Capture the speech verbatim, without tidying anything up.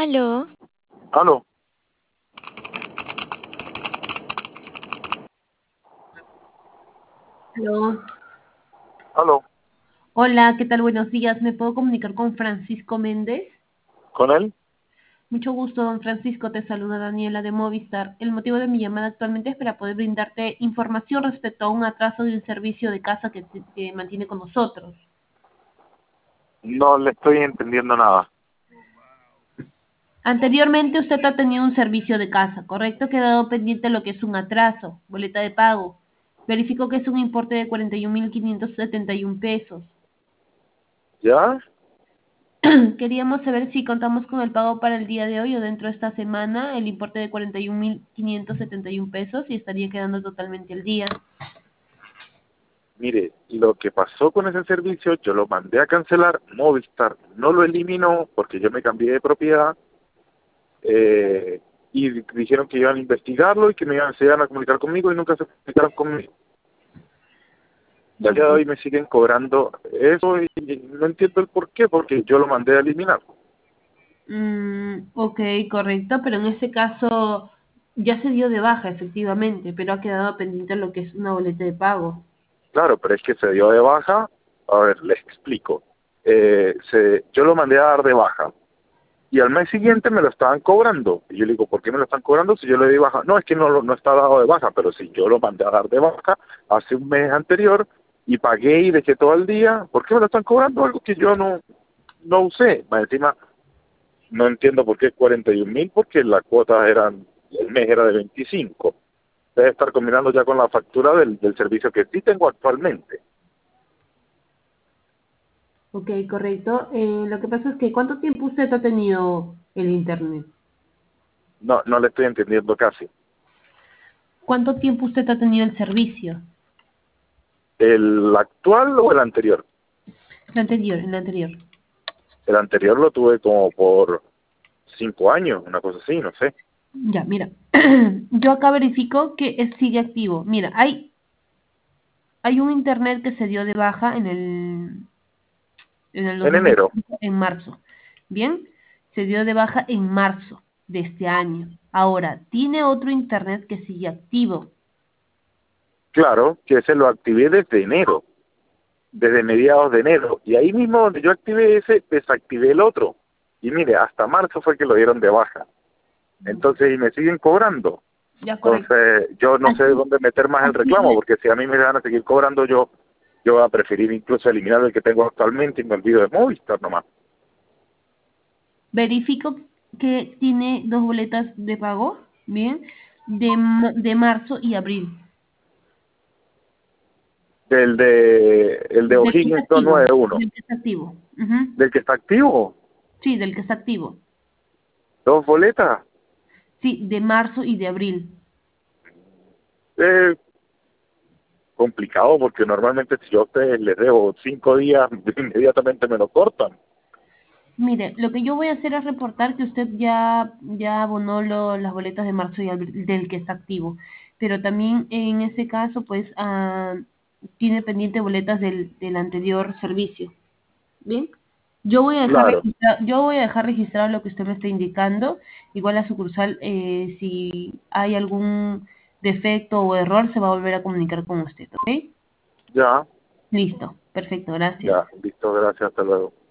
Aló, Aló, Aló. aló, Hola, ¿qué tal? Buenos días. ¿Me puedo comunicar con Francisco Méndez? ¿con él? Mucho gusto, don Francisco. Te saluda Daniela de Movistar. El motivo de mi llamada actualmente es para poder brindarte información respecto a un atraso de un servicio de casa que, que mantiene con nosotros. No le estoy entendiendo nada. Anteriormente usted ha tenido un servicio de casa, ¿correcto? Ha quedado pendiente lo que es un atraso, boleta de pago. Verifico que es un importe de cuarenta y un mil quinientos setenta y un pesos. ¿Ya? Queríamos saber si contamos con el pago para el día de hoy o dentro de esta semana, el importe de cuarenta y un mil quinientos setenta y un pesos y estaría quedando totalmente el día. Mire, lo que pasó con ese servicio, yo lo mandé a cancelar, Movistar no lo eliminó porque yo me cambié de propiedad eh, y dijeron que iban a investigarlo y que me iban, se iban a comunicar conmigo y nunca se comunicaron conmigo. Y al día de Ok. hoy me siguen cobrando eso y no entiendo el por qué, porque yo lo mandé a eliminar. Mm, ok, correcto, pero en ese caso ya se dio de baja efectivamente, pero ha quedado pendiente lo que es una boleta de pago. Claro, pero es que se dio de baja. A ver, les explico. Eh, se, yo lo mandé a dar de baja y al mes siguiente me lo estaban cobrando. Y yo le digo, ¿por qué me lo están cobrando si yo le di baja? No, es que no, lo- no está dado de baja, pero si yo lo mandé a dar de baja hace un mes anterior y pagué y dejé todo el día, ¿por qué me lo están cobrando? Algo que yo no, no usé. Más encima, no entiendo por qué cuarenta y un mil, porque la cuota eran, el mes era de veinticinco. Debe estar combinando ya con la factura del, del servicio que sí tengo actualmente. Ok, correcto. Eh, lo que pasa es que ¿cuánto tiempo usted ha tenido el internet? No, no le estoy entendiendo casi. ¿Cuánto tiempo usted ha tenido el servicio? ¿El actual o el anterior? El anterior, el anterior. El anterior lo tuve como por cinco años, una cosa así, no sé. Ya, mira, yo acá verifico que es- sigue activo. Mira, hay, hay un internet que se dio de baja en el, en el En enero, dos mil veinticinco, en marzo. Bien, se dio de baja en marzo de este año. Ahora, tiene otro internet que sigue activo. claro, que ese lo activé desde enero, desde mediados de enero. Y ahí mismo donde yo activé ese, desactivé el otro. Y mire, hasta marzo fue que lo dieron de baja. Entonces, y me siguen cobrando. Ya, correcto. Entonces, yo no sé de Aquí, dónde meter más el aquí, reclamo, porque si a mí me van a seguir cobrando, yo yo voy a preferir incluso eliminar el que tengo actualmente y me olvido de Movistar nomás. verifico que tiene dos boletas de pago, bien, de, ma- de marzo y abril. Del de, el de Del que está O'Higgins activo, doscientos noventa y uno. del que está activo. Ujú. Del que está activo, Sí, del que está activo. dos boletas. Sí, de marzo y de abril. Eh, complicado porque normalmente si yo a ustedes les debo cinco días, inmediatamente me lo cortan. Mire, lo que yo voy a hacer es reportar que usted ya, ya abonó lo- las boletas de marzo y abril del que está activo. Pero también en ese caso, pues, ah, tiene pendiente boletas del, del anterior servicio. Bien. Yo voy a dejar Claro, registrar, yo voy a dejar registrado lo que usted me está indicando. Igual la sucursal, eh, si hay algún defecto o error, se va a volver a comunicar con usted, ¿ok? ya, Listo, perfecto, gracias. ya, listo, gracias, hasta luego.